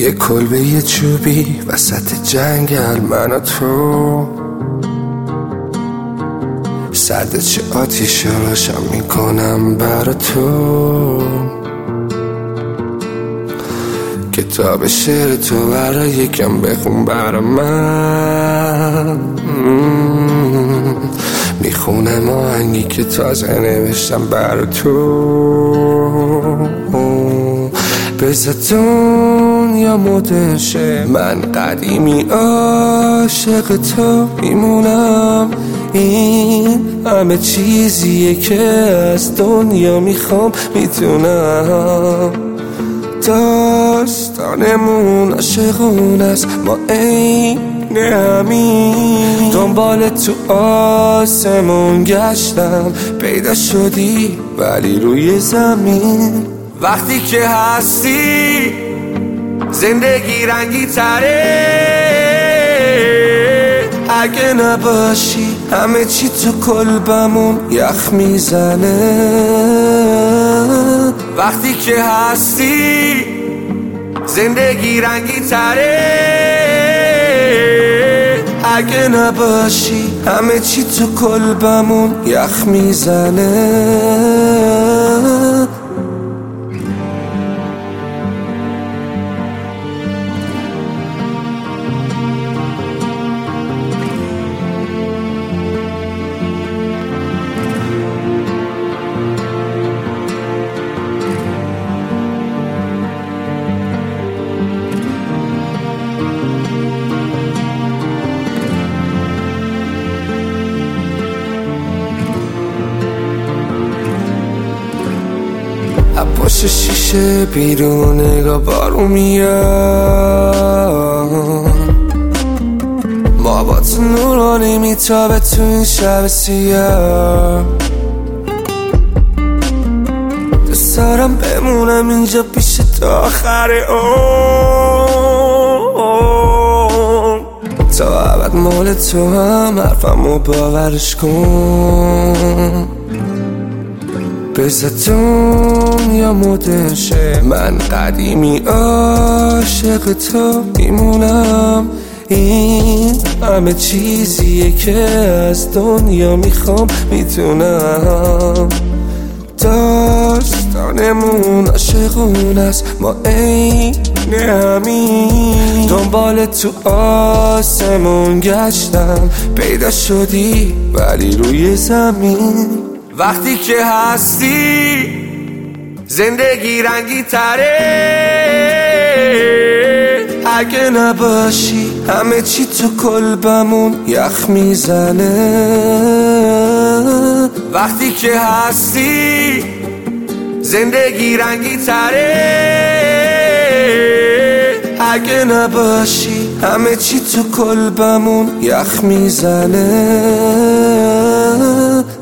یه کلبه یه چوبی وسط جنگل، من و تو سرد چه آتیش روشن میکنم برا تو. کتاب شعر تو برا یکم بخون برا من، میخونم آهنگی که تازه نوشتم برا تو. بذار دنیا مدشه، من قدیمی عاشق تو میمونم. این همه چیزیه که از دنیا میخوام میتونم. داستانمون عاشقون است، ما عین همین. دنبال تو آسمون گشتم، پیدا شدی ولی روی زمین. وقتی که هستی زندگی رنگی تره، اگه نباشی همه چی تو قلبمون یخ میزنه. وقتی که هستی زندگی رنگی تره، اگه نباشی همه چی تو قلبمون یخ میزنه. پشت شیشه بیرون نگاه بارون میاد، ما با تو نورانی میتابه تو این شب سیاه. دوست دارم بمونم اینجا پیش تا آخر عمر، تا ابد مال تو هم حرفمو باورش کن. بذار دنیا مدشه، من قدیمی عاشق تو میمونم. این همه چیزیه که از دنیا میخوام میتونم. داستانمون عاشقون است، ما عین همین. دنبال تو آسمون گشتم، پیدا شدی ولی روی زمین. وقتی که هستی زندگی رنگی تره، اگه نباشی همه چی تو قلبمون یخ میزنه. وقتی که هستی زندگی رنگی تره، اگه نباشی همه چی تو قلبمون یخ میزنه.